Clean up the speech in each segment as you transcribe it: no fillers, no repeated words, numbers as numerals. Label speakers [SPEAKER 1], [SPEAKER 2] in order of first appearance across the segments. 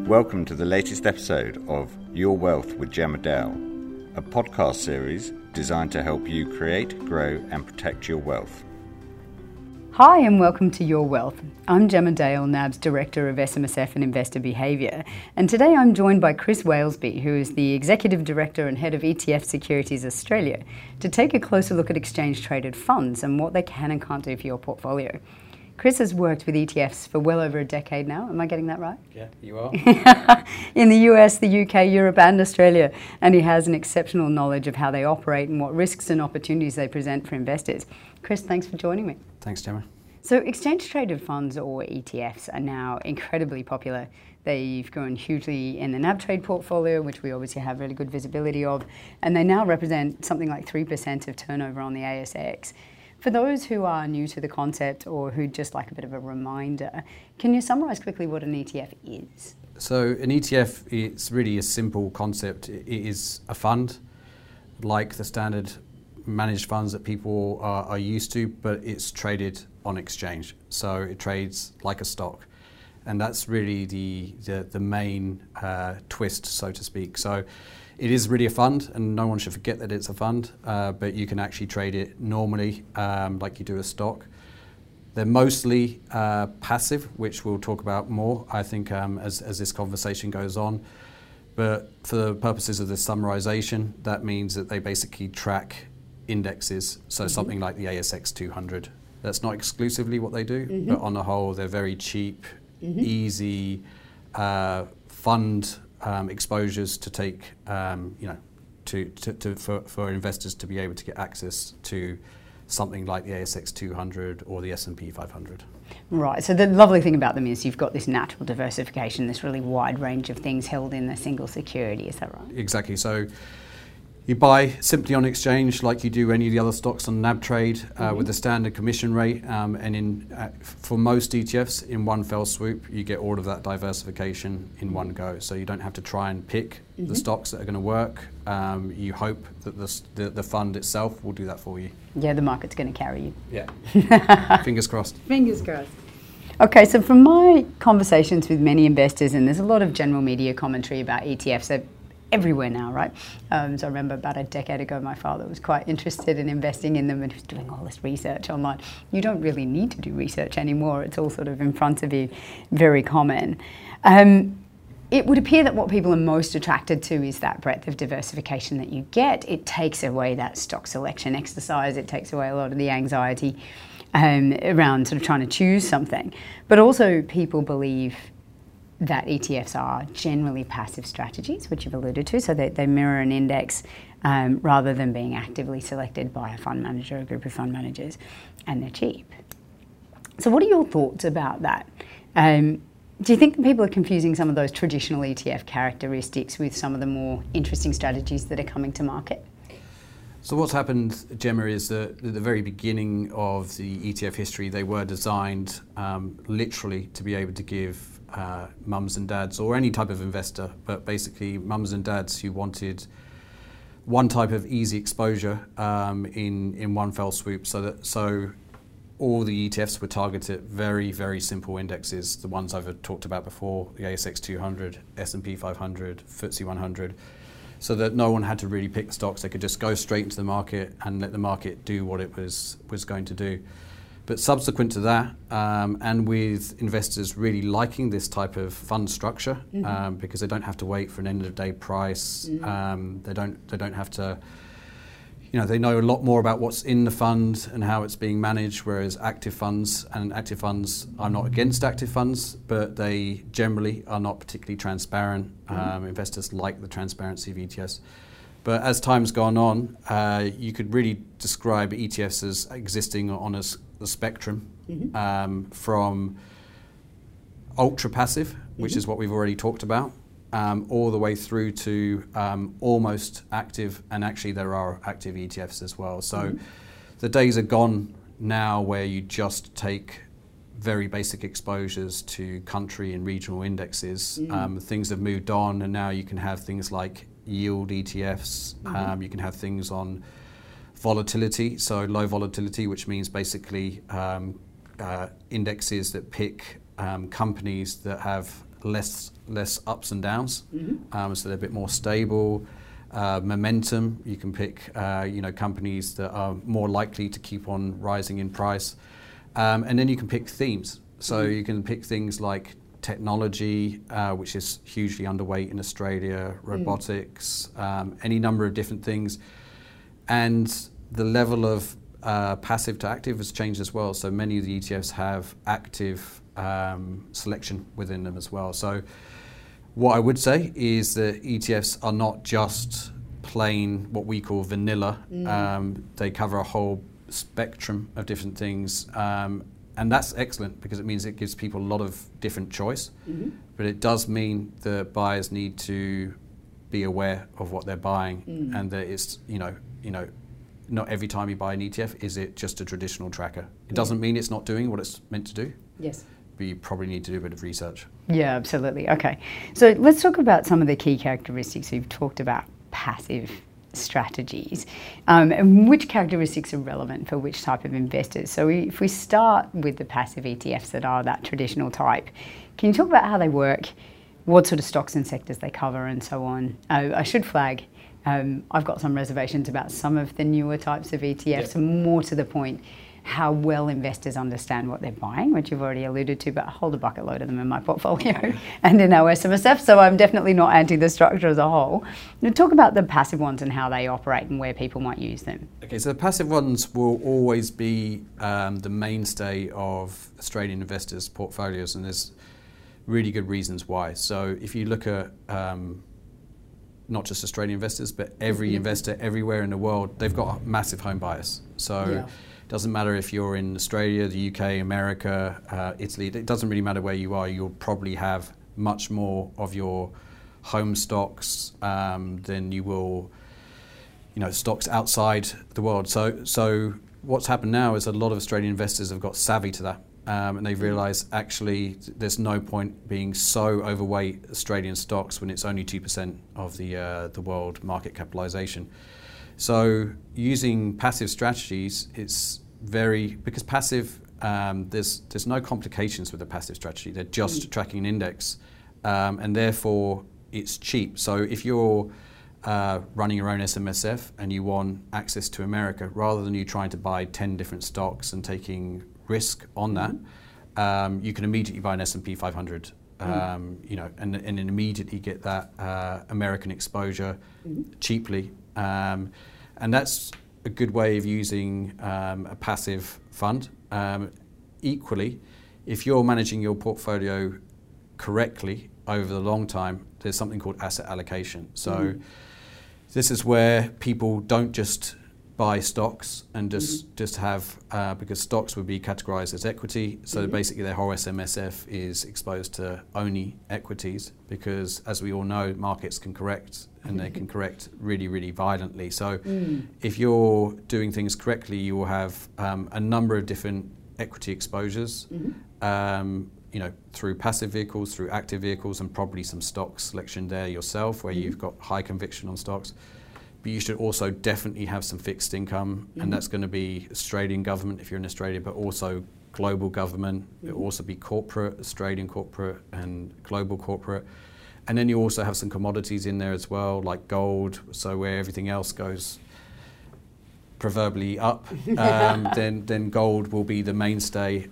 [SPEAKER 1] Welcome to the latest episode of Your Wealth with Gemma Dale, a podcast series designed to help you create, grow and protect your wealth.
[SPEAKER 2] Hi and welcome to Your Wealth. I'm Gemma Dale, NAB's Director of SMSF and Investor Behaviour, and today I'm joined by Chris Walesby, who is the Executive Director and Head of ETF Securities Australia, to take a closer look at exchange-traded funds and what they can and can't do for your portfolio. Chris has worked with ETFs for well over a decade now. Am I getting that right?
[SPEAKER 3] Yeah, you are.
[SPEAKER 2] In the US, the UK, Europe and Australia. And he has an exceptional knowledge of how they operate and what risks and opportunities they present for investors. Chris, thanks for joining me.
[SPEAKER 3] Thanks, Gemma.
[SPEAKER 2] So exchange-traded funds, or ETFs, are now incredibly popular. They've grown hugely in the NAB trade portfolio, which we obviously have really good visibility of, and they now represent something like 3% of turnover on the ASX. For those who are new to the concept or who'd just like a bit of a reminder, can you summarise quickly what an ETF is?
[SPEAKER 3] So an ETF, it's really a simple concept. It is a fund, like the standard managed funds that people are used to, but it's traded on exchange. So it trades like a stock. And that's really the main twist, so to speak. So it is really a fund, and no one should forget that it's a fund, but you can actually trade it normally like you do a stock. They're mostly passive, which we'll talk about more, I think, as this conversation goes on. But for the purposes of this summarization, that means that they basically track indexes, so something like the ASX 200. That's not exclusively what they do, but on the whole, they're very cheap, easy fund exposures to take, for investors to be able to get access to something like the ASX 200 or the S&P 500.
[SPEAKER 2] Right, so the lovely thing about them is you've got this natural diversification, this really wide range of things held in a single security, is that right?
[SPEAKER 3] Exactly. So you buy simply on exchange like you do any of the other stocks on NAB trade with the standard commission rate, and for most ETFs, in one fell swoop, you get all of that diversification in one go. So you don't have to try and pick the stocks that are going to work. You hope that the fund itself will do that for you.
[SPEAKER 2] Yeah, the market's going to carry you.
[SPEAKER 3] Yeah. Fingers crossed.
[SPEAKER 2] Fingers crossed. Okay, so from my conversations with many investors, and there's a lot of general media commentary about ETFs, they're everywhere now, right? So I remember about a decade ago, my father was quite interested in investing in them and he was doing all this research online. You don't really need to do research anymore. It's all sort of in front of you, very common. It would appear that what people are most attracted to is that breadth of diversification that you get. It takes away that stock selection exercise. It takes away a lot of the anxiety around sort of trying to choose something. But also people believe that ETFs are generally passive strategies, which you've alluded to, so they mirror an index rather than being actively selected by a fund manager, a group of fund managers, and they're cheap. So what are your thoughts about that? Do you think that people are confusing some of those traditional ETF characteristics with some of the more interesting strategies that are coming to market?
[SPEAKER 3] So what's happened, Gemma, is that at the very beginning of the ETF history, they were designed literally to be able to give mums and dads, or any type of investor, but basically mums and dads who wanted one type of easy exposure in one fell swoop. So all the ETFs were targeted very, very simple indexes, the ones I've talked about before, the ASX 200, S&P 500, FTSE 100, so that no one had to really pick the stocks. They could just go straight into the market and let the market do what it was going to do. But subsequent to that, and with investors really liking this type of fund structure, because they don't have to wait for an end-of-day price, they don't have to, they know a lot more about what's in the fund and how it's being managed, whereas active funds, I'm not against active funds, but they generally are not particularly transparent. Investors like the transparency of ETFs. But as time's gone on, you could really describe ETFs as existing on a spectrum from ultra passive, which is what we've already talked about, all the way through to almost active, and actually there are active ETFs as well. So the days are gone now where you just take very basic exposures to country and regional indexes. Things have moved on, and now you can have things like yield ETFs. You can have things on volatility, so low volatility, which means basically indexes that pick companies that have less ups and downs, so they're a bit more stable. Momentum, you can pick companies that are more likely to keep on rising in price, and then you can pick themes. So you can pick things like technology, which is hugely underweight in Australia, robotics, any number of different things, and the level of passive to active has changed as well. So many of the ETFs have active selection within them as well. So what I would say is that ETFs are not just plain what we call vanilla. They cover a whole spectrum of different things. And that's excellent because it means it gives people a lot of different choice. But it does mean that buyers need to be aware of what they're buying and that it's, not every time you buy an ETF is it just a traditional tracker. It doesn't mean it's not doing what it's meant to do.
[SPEAKER 2] Yes.
[SPEAKER 3] But you probably need to do a bit of research.
[SPEAKER 2] Yeah, absolutely. Okay. So let's talk about some of the key characteristics. You've talked about passive strategies and which characteristics are relevant for which type of investors. So if we start with the passive ETFs that are that traditional type, can you talk about how they work, what sort of stocks and sectors they cover and so on? I should flag, I've got some reservations about some of the newer types of ETFs, more to the point, how well investors understand what they're buying, which you've already alluded to, but I hold a bucket load of them in my portfolio and in our SMSF, so I'm definitely not anti the structure as a whole. Now, talk about the passive ones and how they operate and where people might use them.
[SPEAKER 3] Okay, so the passive ones will always be the mainstay of Australian investors' portfolios, and there's really good reasons why. So if you look at not just Australian investors, but every investor everywhere in the world, they've got a massive home bias. So it doesn't matter if you're in Australia, the UK, America, Italy, it doesn't really matter where you are, you'll probably have much more of your home stocks than you will, stocks outside the world. So what's happened now is a lot of Australian investors have got savvy to that. And they've realised actually there's no point being so overweight Australian stocks when it's only 2% of the world market capitalisation. So using passive strategies, it's because passive, there's no complications with a passive strategy. They're just tracking an index, and therefore it's cheap. So if you're running your own SMSF and you want access to America, rather than you trying to buy 10 different stocks and taking risk on that, you can immediately buy an S&P 500, and immediately get that American exposure cheaply. And that's a good way of using a passive fund. Equally, if you're managing your portfolio correctly over the long time, there's something called asset allocation. So this is where people don't just buy stocks and just have, because stocks would be categorized as equity, so basically their whole SMSF is exposed to only equities, because as we all know, markets can correct and they can correct really, really violently. So if you're doing things correctly, you will have a number of different equity exposures, through passive vehicles, through active vehicles, and probably some stock selection there yourself where you've got high conviction on stocks. But you should also definitely have some fixed income, and that's going to be Australian government if you're in Australia, but also global government. It will also be corporate, Australian corporate and global corporate. And then you also have some commodities in there as well, like gold, so where everything else goes proverbially up, then gold will be the mainstay.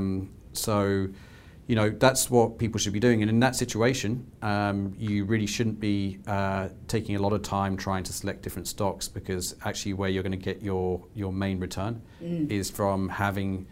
[SPEAKER 3] That's what people should be doing. And in that situation, you really shouldn't be taking a lot of time trying to select different stocks, because actually where you're going to get your main return is from having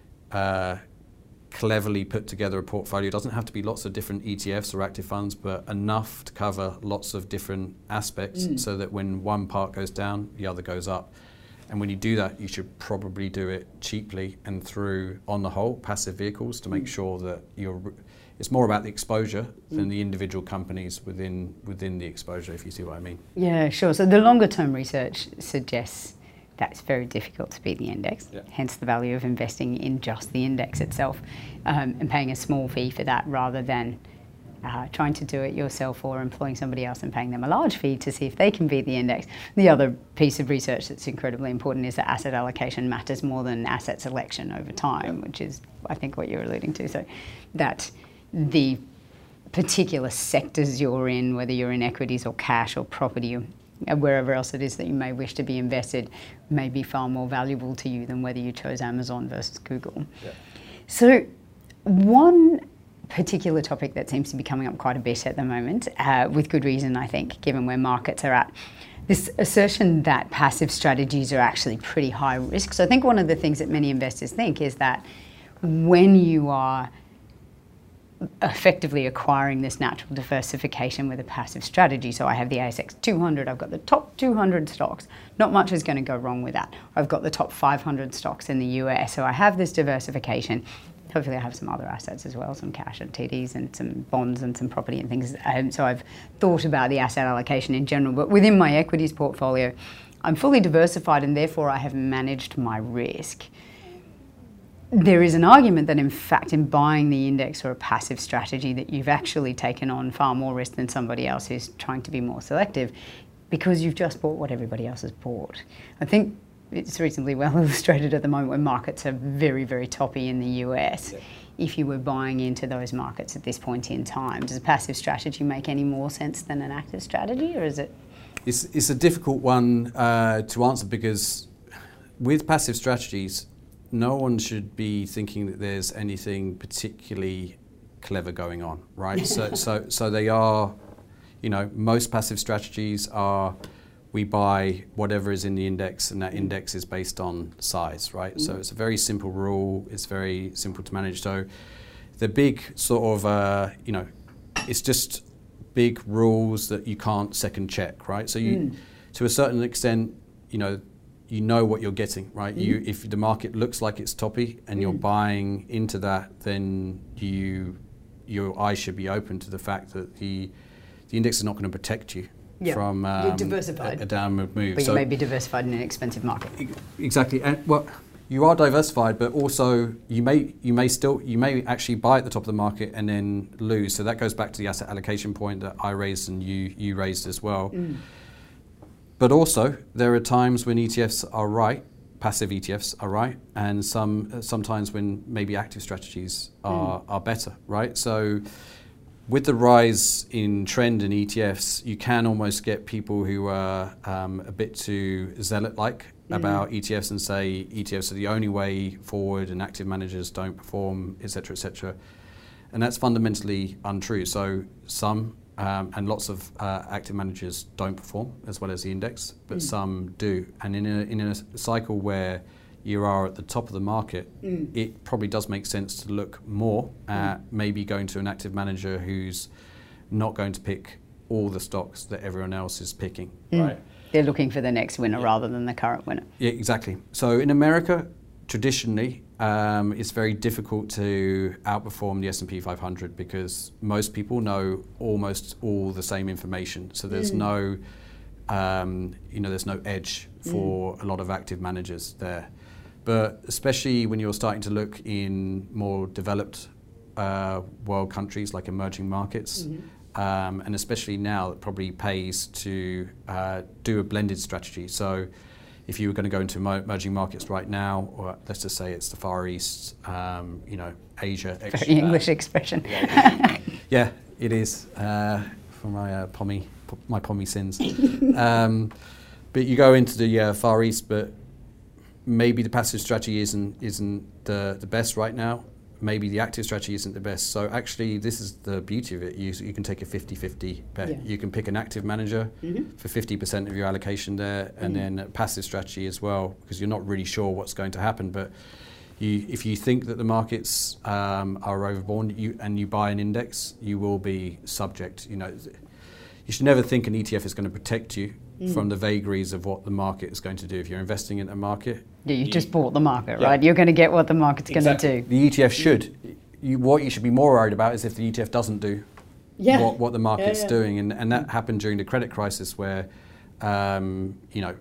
[SPEAKER 3] cleverly put together a portfolio. It doesn't have to be lots of different ETFs or active funds, but enough to cover lots of different aspects so that when one part goes down, the other goes up. And when you do that, you should probably do it cheaply and through, on the whole, passive vehicles to make sure that it's more about the exposure than the individual companies within the exposure, if you see what I mean.
[SPEAKER 2] Yeah, sure. So the longer term research suggests that it's very difficult to beat the index, hence the value of investing in just the index itself and paying a small fee for that rather than trying to do it yourself or employing somebody else and paying them a large fee to see if they can beat the index. The other piece of research that's incredibly important is that asset allocation matters more than asset selection over time, which is, I think, what you're alluding to. So that the particular sectors you're in, whether you're in equities or cash or property or wherever else it is that you may wish to be invested, may be far more valuable to you than whether you chose Amazon versus Google. Yeah. So one particular topic that seems to be coming up quite a bit at the moment, with good reason, I think, given where markets are at, this assertion that passive strategies are actually pretty high risk. So I think one of the things that many investors think is that when you are effectively acquiring this natural diversification with a passive strategy, so I have the ASX 200, I've got the top 200 stocks, not much is going to go wrong with that. I've got the top 500 stocks in the US, so I have this diversification. Hopefully I have some other assets as well, some cash and TDs and some bonds and some property and things. So I've thought about the asset allocation in general, but within my equities portfolio, I'm fully diversified and therefore I have managed my risk. There is an argument that in fact in buying the index or a passive strategy that you've actually taken on far more risk than somebody else who's trying to be more selective because you've just bought what everybody else has bought. I think it's reasonably well illustrated at the moment when markets are very, very toppy in the US. Yeah. If you were buying into those markets at this point in time, does a passive strategy make any more sense than an active strategy, or is it?
[SPEAKER 3] It's a difficult one to answer because with passive strategies, no one should be thinking that there's anything particularly clever going on, right? So they are, most passive strategies are, we buy whatever is in the index, and that index is based on size, right? So it's a very simple rule. It's very simple to manage. So the big sort of, it's just big rules that you can't second check, right? So you, to a certain extent, you know what you're getting, right? If the market looks like it's toppy and you're buying into that, then your eyes should be open to the fact that the index is not going to protect you. From
[SPEAKER 2] you're diversified,
[SPEAKER 3] a downward move.
[SPEAKER 2] But you may be diversified in an expensive market.
[SPEAKER 3] Exactly, and you are diversified, but also you may actually buy at the top of the market and then lose. So that goes back to the asset allocation point that I raised and you raised as well. But also there are times when ETFs are right, passive ETFs are right, and sometimes when maybe active strategies are better, right? So with the rise in trend in ETFs, you can almost get people who are a bit too zealot-like about ETFs and say ETFs are the only way forward and active managers don't perform, et cetera, et cetera. And that's fundamentally untrue. So some and lots of active managers don't perform as well as the index, but some do. And in a cycle where you are at the top of the market, it probably does make sense to look more at maybe going to an active manager who's not going to pick all the stocks that everyone else is picking, right?
[SPEAKER 2] They're looking for the next winner rather than the current winner.
[SPEAKER 3] Yeah, exactly. So in America, traditionally, it's very difficult to outperform the S&P 500 because most people know almost all the same information. So there's no, there's no edge for a lot of active managers there. But especially when you're starting to look in more developed world countries like emerging markets, and especially now it probably pays to do a blended strategy. So if you were going to go into emerging markets right now, or let's just say it's the Far East, Asia.
[SPEAKER 2] Very English expression.
[SPEAKER 3] Yeah, it is, for my pommy sins. But you go into the Far East, but maybe the passive strategy isn't the best right now. Maybe the active strategy isn't the best. So actually, this is the beauty of it. You can take a 50-50 bet. Yeah. You can pick an active manager for 50% of your allocation there, and then a passive strategy as well, because you're not really sure what's going to happen. But if you think that the markets are overbought and you buy an index, you will be subject. You should never think an ETF is going to protect you from the vagaries of what the market is going to do. If you're investing in a market,
[SPEAKER 2] you just bought the market, right? You're going to get what the market's going to do.
[SPEAKER 3] The ETF should. What you should be more worried about is if the ETF doesn't do what the market's doing, and that happened during the credit crisis, where the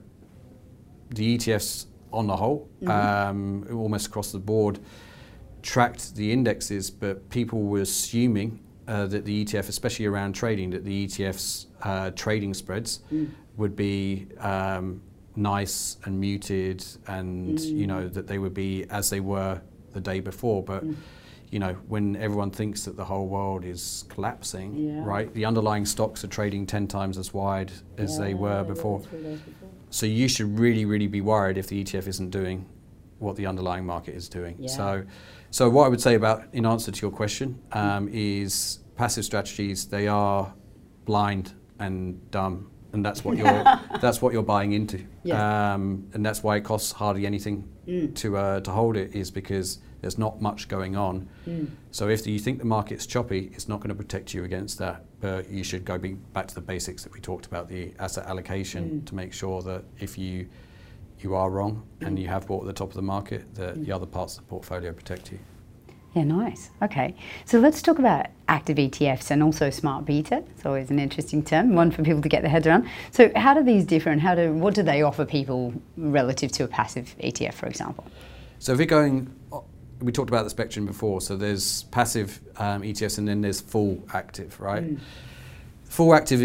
[SPEAKER 3] ETFs on the whole, almost across the board, tracked the indexes, but people were assuming that the ETF, especially around trading, that the ETF's trading spreads would be nice and muted, and that they would be as they were the day before. But when everyone thinks that the whole world is collapsing, right? The underlying stocks are trading 10 times as wide as they were before. So you should really, really be worried if the ETF isn't doing what the underlying market is doing.
[SPEAKER 2] Yeah.
[SPEAKER 3] So what I would say in answer to your question, is passive strategies, they are blind and dumb, and that's what you're buying into.
[SPEAKER 2] Yeah.
[SPEAKER 3] And that's why it costs hardly anything to hold it, is because there's not much going on. So if you think the market's choppy, it's not going to protect you against that. But you should go back to the basics that we talked about, the asset allocation, to make sure that if you are wrong and you have bought at the top of the market, that the other parts of the portfolio protect you.
[SPEAKER 2] Yeah, nice. Okay, so let's talk about active ETFs and also smart beta. It's always an interesting term, one for people to get their heads around. So how do these differ, and what do they offer people relative to a passive ETF, for example?
[SPEAKER 3] So if we talked about the spectrum before, so there's passive ETFs and then there's full active, right? Full active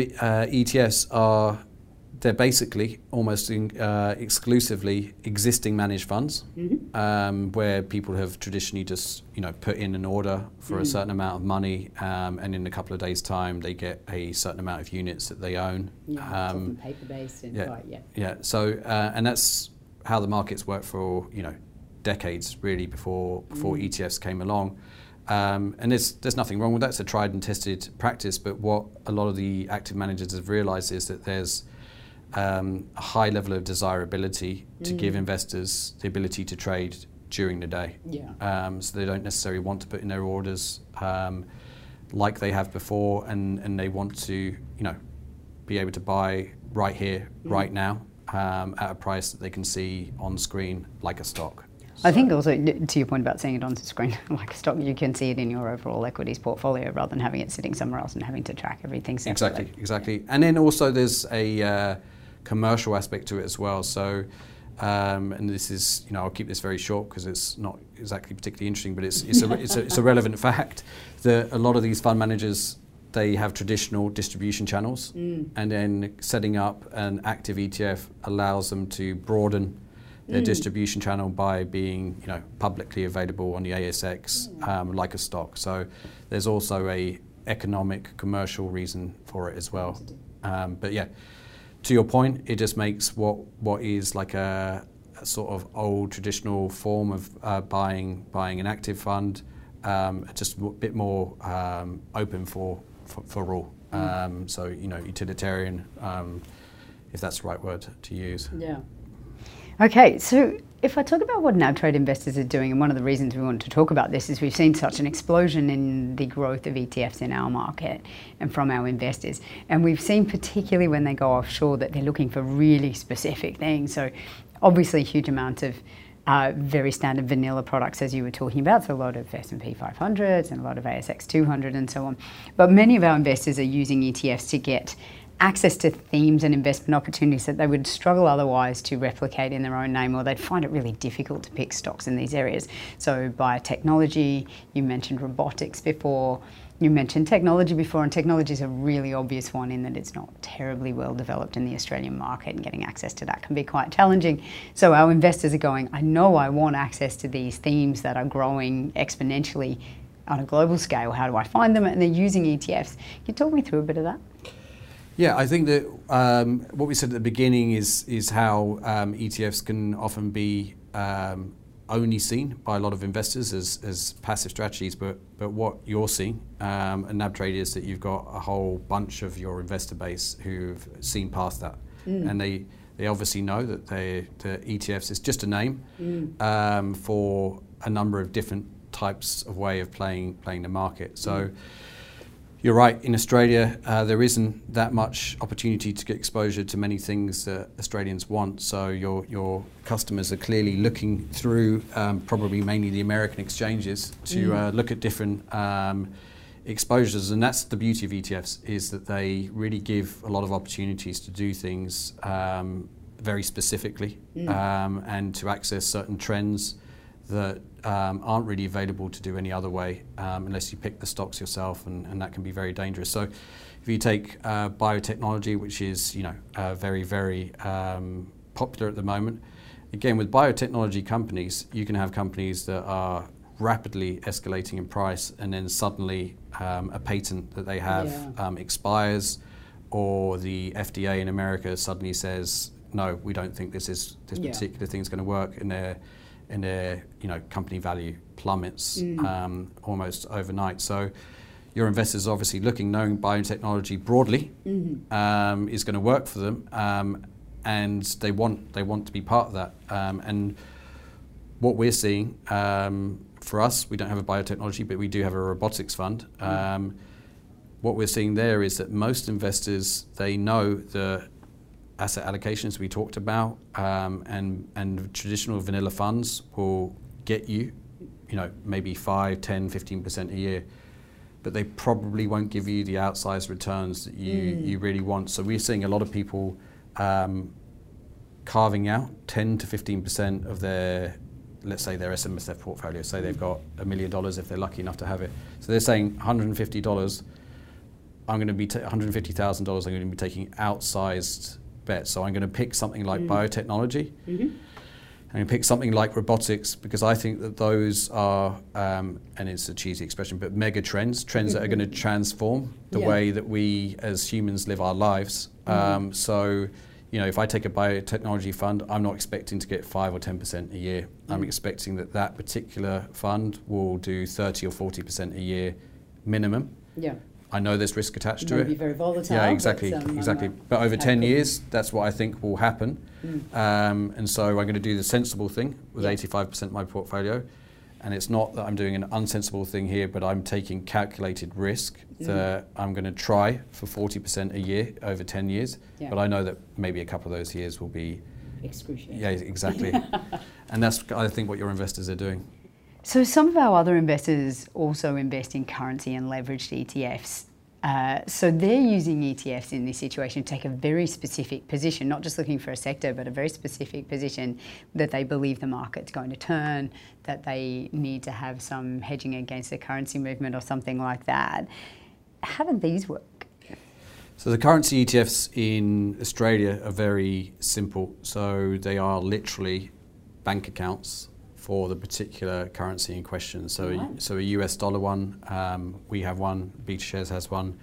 [SPEAKER 3] ETFs they're basically almost exclusively existing managed funds, where people have traditionally just put in an order for a certain amount of money, and in a couple of days' time they get a certain amount of units that they own.
[SPEAKER 2] Often paper-based and
[SPEAKER 3] So and that's how the markets work for decades really before ETFs came along. And there's nothing wrong with that. It's a tried and tested practice. But what a lot of the active managers have realised is that there's a high level of desirability to give investors the ability to trade during the day. So they don't necessarily want to put in their orders like they have before, and they want to be able to buy right here, right now, at a price that they can see on screen like a stock.
[SPEAKER 2] I think also, to your point about seeing it on the screen like a stock, you can see it in your overall equities portfolio rather than having it sitting somewhere else and having to track everything separately.
[SPEAKER 3] Exactly. And then also there's a commercial aspect to it as well. So, and this is, I'll keep this very short because it's not exactly particularly interesting, but it's a relevant fact that a lot of these fund managers, they have traditional distribution channels, and then setting up an active ETF allows them to broaden their distribution channel by being, publicly available on the ASX, like a stock. So there's also a economic, commercial reason for it as well. But yeah, to your point, it just makes what is like a sort of old traditional form of buying an active fund just a bit more open for all. So utilitarian, if that's the right word to use.
[SPEAKER 2] Yeah. Okay, so if I talk about what NabTrade investors are doing, and one of the reasons we want to talk about this is we've seen such an explosion in the growth of ETFs in our market and from our investors. And we've seen, particularly when they go offshore, that they're looking for really specific things. So obviously a huge amount of very standard vanilla products, as you were talking about, so a lot of S&P 500s and a lot of ASX 200 and so on. But many of our investors are using ETFs to get access to themes and investment opportunities that they would struggle otherwise to replicate in their own name, or they'd find it really difficult to pick stocks in these areas. So biotechnology, you mentioned robotics before, you mentioned technology before, and technology is a really obvious one in that it's not terribly well developed in the Australian market, and getting access to that can be quite challenging. So our investors are going, I know I want access to these themes that are growing exponentially on a global scale. How do I find them? And they're using ETFs. Can you talk me through a bit of that?
[SPEAKER 3] Yeah, I think that what we said at the beginning is how ETFs can often be only seen by a lot of investors as passive strategies, but what you're seeing at NabTrade is that you've got a whole bunch of your investor base who've seen past that, and they obviously know that the ETFs is just a name for a number of different types of way of playing the market. So. You're right, in Australia there isn't that much opportunity to get exposure to many things that Australians want, so your customers are clearly looking through probably mainly the American exchanges to look at different exposures, and that's the beauty of ETFs, is that they really give a lot of opportunities to do things very specifically and to access certain trends that aren't really available to do any other way unless you pick the stocks yourself, and that can be very dangerous. So if you take biotechnology, which is very, very popular at the moment, again with biotechnology companies, you can have companies that are rapidly escalating in price, and then suddenly a patent that they have expires, or the FDA in America suddenly says, no, we don't think this particular thing's going to work, and their company value plummets almost overnight. So your investors are obviously looking, knowing biotechnology broadly is going to work for them, and they want to be part of that. And what we're seeing, for us, we don't have a biotechnology, but we do have a robotics fund. What we're seeing there is that most investors, they know the asset allocations we talked about, and traditional vanilla funds will get you, maybe 5, 10, 15% a year, but they probably won't give you the outsized returns that you really want. So we're seeing a lot of people carving out 10 to 15% of their, let's say, their SMSF portfolio. Say they've got $1 million if they're lucky enough to have it. So they're saying $150, I'm going to be $150,000. I'm going to be taking outsized bets. So I'm going to pick something like biotechnology. I'm going to pick something like robotics, because I think that those are, and it's a cheesy expression, but mega trends that are going to transform the way that we as humans live our lives. So, if I take a biotechnology fund, I'm not expecting to get 5 or 10% a year. I'm expecting that particular fund will do 30 or 40% a year minimum. Yeah. I know there's risk attached to it.
[SPEAKER 2] Maybe very volatile.
[SPEAKER 3] Yeah, exactly. But over 10 years, that's what I think will happen. And so I'm going to do the sensible thing with 85% of my portfolio. And it's not that I'm doing an unsensible thing here, but I'm taking calculated risk that I'm going to try for 40% a year over 10 years. Yeah. But I know that maybe a couple of those years will be
[SPEAKER 2] excruciating.
[SPEAKER 3] Yeah, exactly. And that's, I think, what your investors are doing.
[SPEAKER 2] So some of our other investors also invest in currency and leveraged ETFs. So they're using ETFs in this situation to take a very specific position, not just looking for a sector, but a very specific position that they believe the market's going to turn, that they need to have some hedging against the currency movement or something like that. How do these work?
[SPEAKER 3] So the currency ETFs in Australia are very simple. So they are literally bank accounts for the particular currency in question. So, so a US dollar one, we have one, BetaShares has one.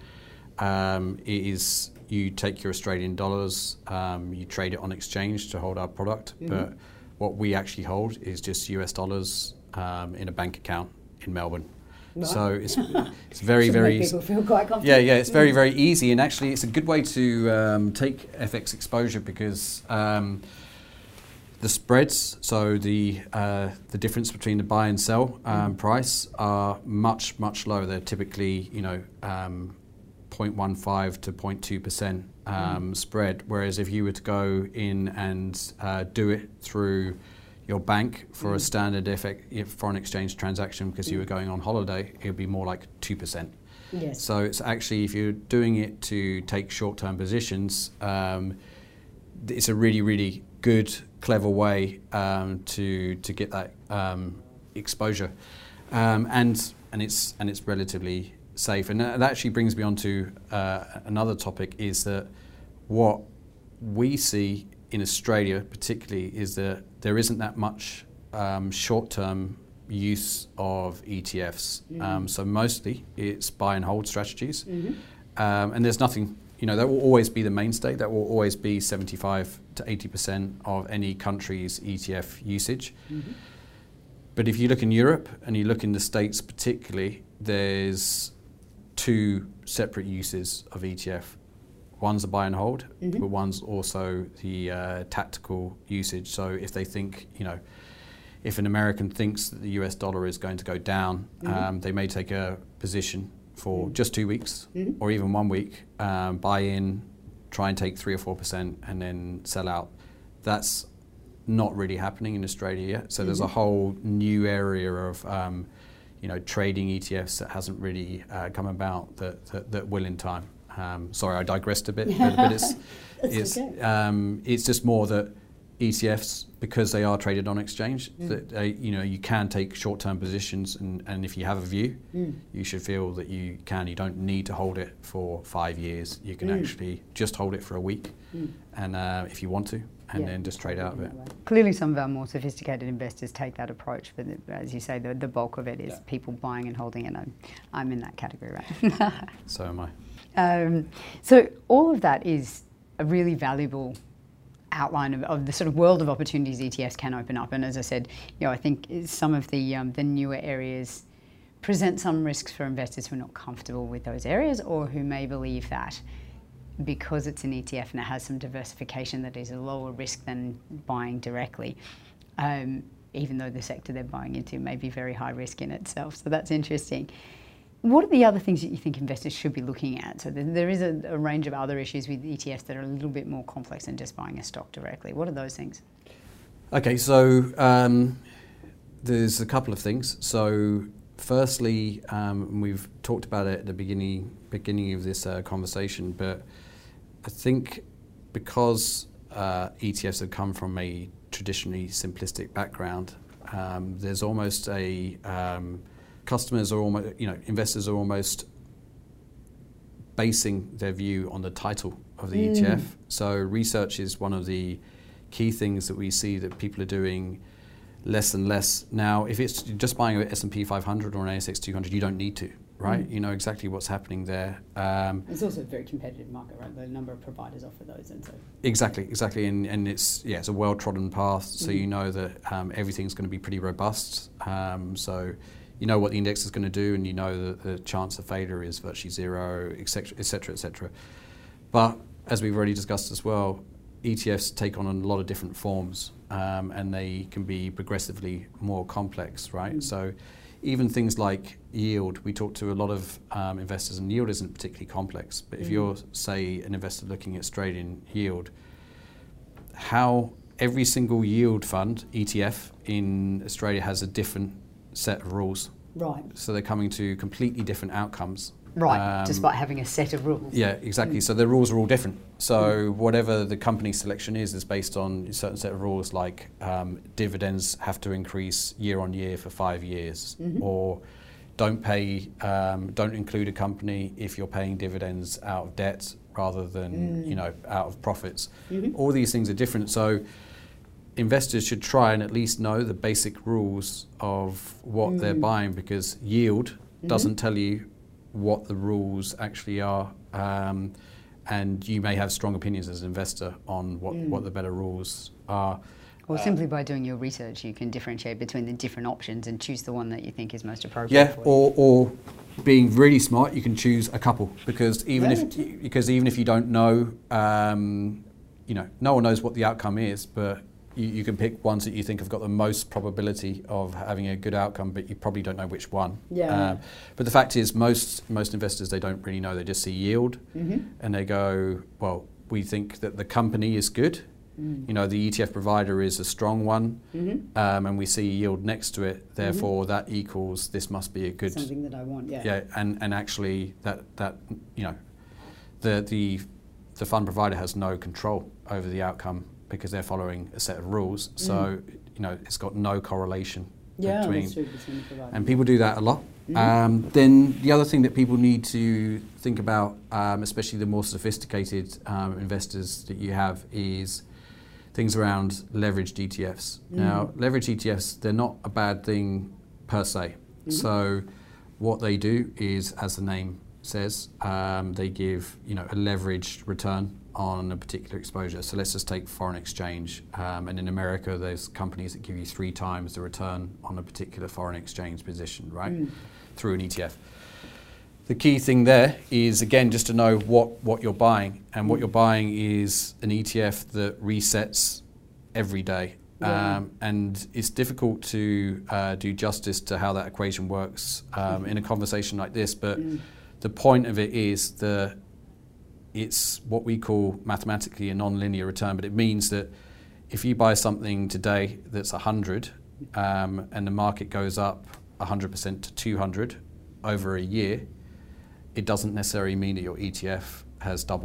[SPEAKER 3] It is, you take your Australian dollars, you trade it on exchange to hold our product, but what we actually hold is just US dollars in a bank account in Melbourne. Right. So it's very, very...
[SPEAKER 2] Make people feel quite comfortable.
[SPEAKER 3] Yeah, it's very, very easy, and actually it's a good way to take FX exposure, because the spreads, so the difference between the buy and sell price are much, much lower. They're typically, 0.15 to 0.2% spread. Whereas if you were to go in and do it through your bank for a standard foreign exchange transaction, because you were going on holiday, it would be more like 2%. Yes. So it's actually, if you're doing it to take short-term positions, it's a really, really good, clever way to get that exposure, and it's relatively safe. And that actually brings me on to another topic, is that what we see in Australia particularly is that there isn't that much short-term use of ETFs. So mostly it's buy and hold strategies, and there's nothing. That will always be the mainstay. That will always be 75 to 80% of any country's ETF usage. But if you look in Europe and you look in the States particularly, there's two separate uses of ETF. One's a buy and hold, but one's also the tactical usage. So if they think, if an American thinks that the US dollar is going to go down, they may take a position for just 2 weeks or even 1 week, buy in, try and take 3 or 4% and then sell out. That's not really happening in Australia yet. So there's a whole new area of trading ETFs that hasn't really come about that will in time. Sorry, I digressed a bit, but it's just more that ETFs, because they are traded on exchange, that they, you can take short-term positions, and if you have a view, you should feel that you can. You don't need to hold it for 5 years. You can actually just hold it for a week, and if you want to, and then just trade out of it.
[SPEAKER 2] Clearly, some of our more sophisticated investors take that approach, but as you say, the bulk of it is people buying and holding it. I'm in that category, right?
[SPEAKER 3] So am
[SPEAKER 2] I. So all of that is a really valuable outline of the sort of world of opportunities ETFs can open up. And as I said, I think some of the newer areas present some risks for investors who are not comfortable with those areas, or who may believe that because it's an ETF and it has some diversification, that is a lower risk than buying directly, even though the sector they're buying into may be very high risk in itself. So that's interesting. What are the other things that you think investors should be looking at? So there is a range of other issues with ETFs that are a little bit more complex than just buying a stock directly. What are those things?
[SPEAKER 3] Okay, so there's a couple of things. So firstly, we've talked about it at the beginning of this conversation, but I think because ETFs have come from a traditionally simplistic background, there's almost a customers are almost, investors are almost basing their view on the title of the ETF. So research is one of the key things that we see that people are doing less and less. Now, if it's just buying an S&P 500 or an ASX 200, you don't need to, right? You know exactly what's happening there.
[SPEAKER 2] It's also a very competitive market, right? The number of providers offer those, and so
[SPEAKER 3] exactly, and it's a well-trodden path. So you know that everything's going to be pretty robust. So you know what the index is going to do, and you know that the chance of failure is virtually zero, etc., etc., etc. But as we've already discussed as well, ETFs take on a lot of different forms, and they can be progressively more complex, right? So even things like yield, we talk to a lot of investors, and yield isn't particularly complex. But if you're, say, an investor looking at Australian yield, how every single yield fund, ETF, in Australia has a different set of rules.
[SPEAKER 2] Right.
[SPEAKER 3] So they're coming to completely different outcomes.
[SPEAKER 2] Right, despite having a set of rules.
[SPEAKER 3] Yeah, exactly. So the rules are all different. So whatever the company selection is based on a certain set of rules, like dividends have to increase year on year for 5 years, or don't include a company if you're paying dividends out of debt rather than out of profits. All these things are different. So investors should try and at least know the basic rules of what they're buying, because yield doesn't tell you what the rules actually are, and you may have strong opinions as an investor on what the better rules are.
[SPEAKER 2] Or simply by doing your research, you can differentiate between the different options and choose the one that you think is most appropriate.
[SPEAKER 3] Yeah, or being really smart, you can choose a couple, because even if you don't know, no one knows what the outcome is, but you can pick ones that you think have got the most probability of having a good outcome, but you probably don't know which one.
[SPEAKER 2] Yeah.
[SPEAKER 3] But the fact is, most investors, they don't really know. They just see yield, and they go, well, we think that the company is good. The ETF provider is a strong one, and we see yield next to it. Therefore, that equals this must be a good
[SPEAKER 2] something that I want. Yeah.
[SPEAKER 3] Yeah, and actually that the fund provider has no control over the outcome, because they're following a set of rules. So, it's got no correlation between.
[SPEAKER 2] That's true, between the provider.
[SPEAKER 3] And people do that a lot. Then the other thing that people need to think about, especially the more sophisticated investors that you have, is things around leveraged ETFs. Now, leveraged ETFs, they're not a bad thing per se. So what they do is, as the name says, they give a leveraged return on a particular exposure. So let's just take foreign exchange. And in America, there's companies that give you 3 times the return on a particular foreign exchange position, right? Through an ETF. The key thing there is, again, just to know what you're buying. And what you're buying is an ETF that resets every day. And it's difficult to do justice to how that equation works in a conversation like this. But the point of it is that it's what we call mathematically a non-linear return, but it means that if you buy something today that's 100 and the market goes up 100% to 200 over a year, it doesn't necessarily mean that your ETF has doubled.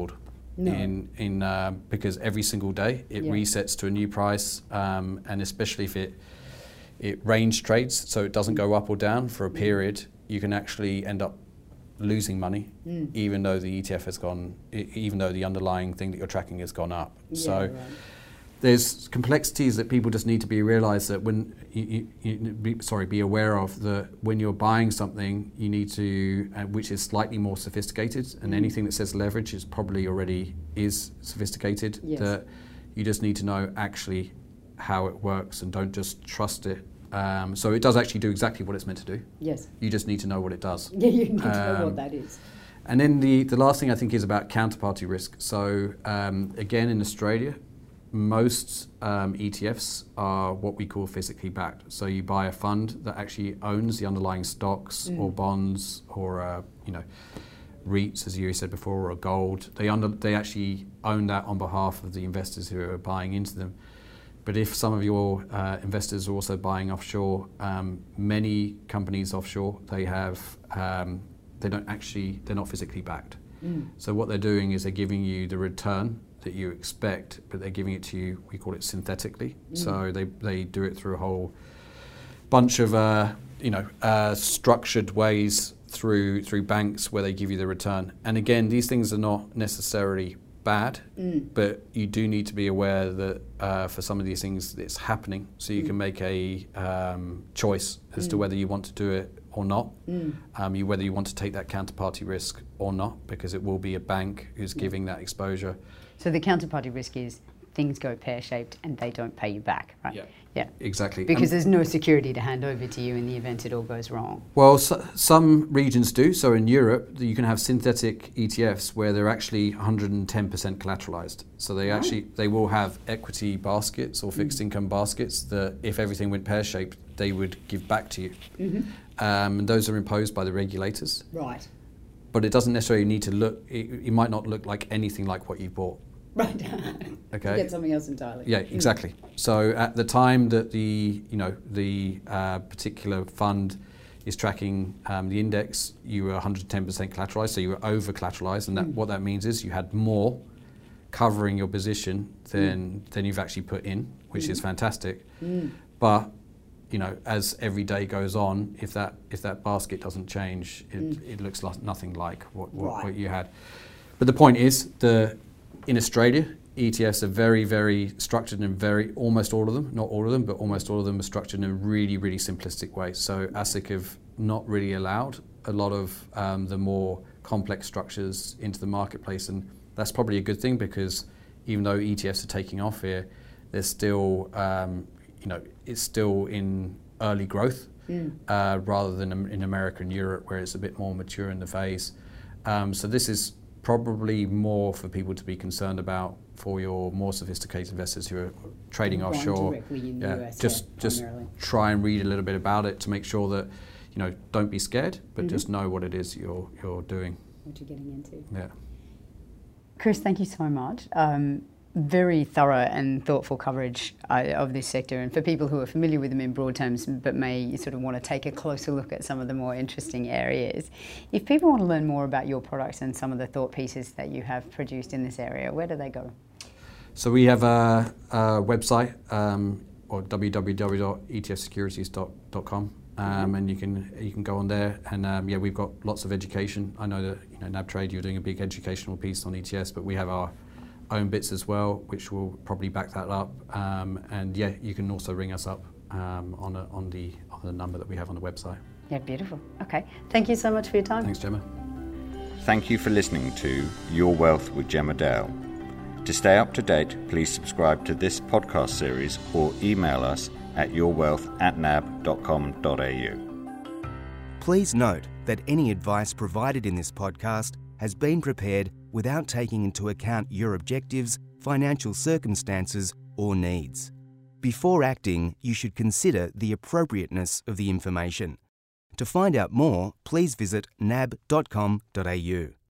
[SPEAKER 2] No.
[SPEAKER 3] Because every single day it resets to a new price, and especially if it range trades, so it doesn't go up or down for a period, you can actually end up losing money, even though the ETF has gone, even though the underlying thing that you're tracking has gone up. There's complexities that people just need to be realised that when be aware of, that when you're buying something, you need to, which is slightly more sophisticated, and anything that says leverage is probably already is sophisticated. That you just need to know actually how it works and don't just trust it. So it does actually do exactly what it's meant to do.
[SPEAKER 2] Yes.
[SPEAKER 3] You just need to know what it does.
[SPEAKER 2] Yeah, you need to know what that is.
[SPEAKER 3] And then the last thing I think is about counterparty risk. So again, in Australia, most ETFs are what we call physically backed. So you buy a fund that actually owns the underlying stocks or bonds or REITs, as you said before, or gold. They actually own that on behalf of the investors who are buying into them. But if some of your investors are also buying offshore, many companies offshore, they're not physically backed. So what they're doing is they're giving you the return that you expect, but they're giving it to you, we call it synthetically. So they do it through a whole bunch of structured ways through banks where they give you the return. And again, these things are not necessarily bad, but you do need to be aware that for some of these things it's happening, so you can make a choice as to whether you want to do it or not, whether you want to take that counterparty risk or not, because it will be a bank who's giving that exposure.
[SPEAKER 2] So the counterparty risk is things go pear-shaped and they don't pay you back, right? Yeah.
[SPEAKER 3] Exactly.
[SPEAKER 2] Because there's no security to hand over to you in the event it all goes wrong.
[SPEAKER 3] Well, some regions do. So in Europe, you can have synthetic ETFs where they're actually 110% collateralized. So they will have equity baskets or fixed income baskets that if everything went pear-shaped, they would give back to you. And those are imposed by the regulators.
[SPEAKER 2] Right.
[SPEAKER 3] But it doesn't necessarily need to look, it might not look like anything like what you've bought.
[SPEAKER 2] Right.
[SPEAKER 3] Okay.
[SPEAKER 2] You get something else entirely.
[SPEAKER 3] Yeah, exactly. So at the time that the particular fund is tracking the index, you were 110% collateralized, so you were over collateralized, and what that means is you had more covering your position than you've actually put in, which is fantastic. But as every day goes on, if that basket doesn't change, it looks nothing like what you had. But the point is, in Australia, ETFs are very, very structured and almost all of them, not all of them, but almost all of them are structured in a really, really simplistic way. So ASIC have not really allowed a lot of the more complex structures into the marketplace, and that's probably a good thing, because even though ETFs are taking off here, there's still, it's still in early growth rather than in America and Europe, where it's a bit more mature in the phase. So this is probably more for people to be concerned about for your more sophisticated investors who are trading offshore.
[SPEAKER 2] Directly in the US,
[SPEAKER 3] just try and read a little bit about it to make sure that don't be scared, but just know what it is you're doing.
[SPEAKER 2] What you're getting into.
[SPEAKER 3] Yeah.
[SPEAKER 2] Chris, thank you so much. Very thorough and thoughtful coverage of this sector, and for people who are familiar with them in broad terms but may sort of want to take a closer look at some of the more interesting areas. If people want to learn more about your products and some of the thought pieces that you have produced in this area, where do they go?
[SPEAKER 3] So we have a website, or www.etfsecurities.com, and you can go on there, and we've got lots of education. I know that NabTrade, you're doing a big educational piece on ETFs, but we have our own bits as well, which will probably back that up. And you can also ring us up on the number that we have on the website.
[SPEAKER 2] Yeah, beautiful. Okay, thank you so much for your time.
[SPEAKER 3] Thanks, Gemma.
[SPEAKER 1] Thank you for listening to Your Wealth with Gemma Dale. To stay up to date, please subscribe to this podcast series or email us at yourwealth@nab.com.au.
[SPEAKER 4] Please note that any advice provided in this podcast has been prepared without taking into account your objectives, financial circumstances, or needs. Before acting, you should consider the appropriateness of the information. To find out more, please visit nab.com.au.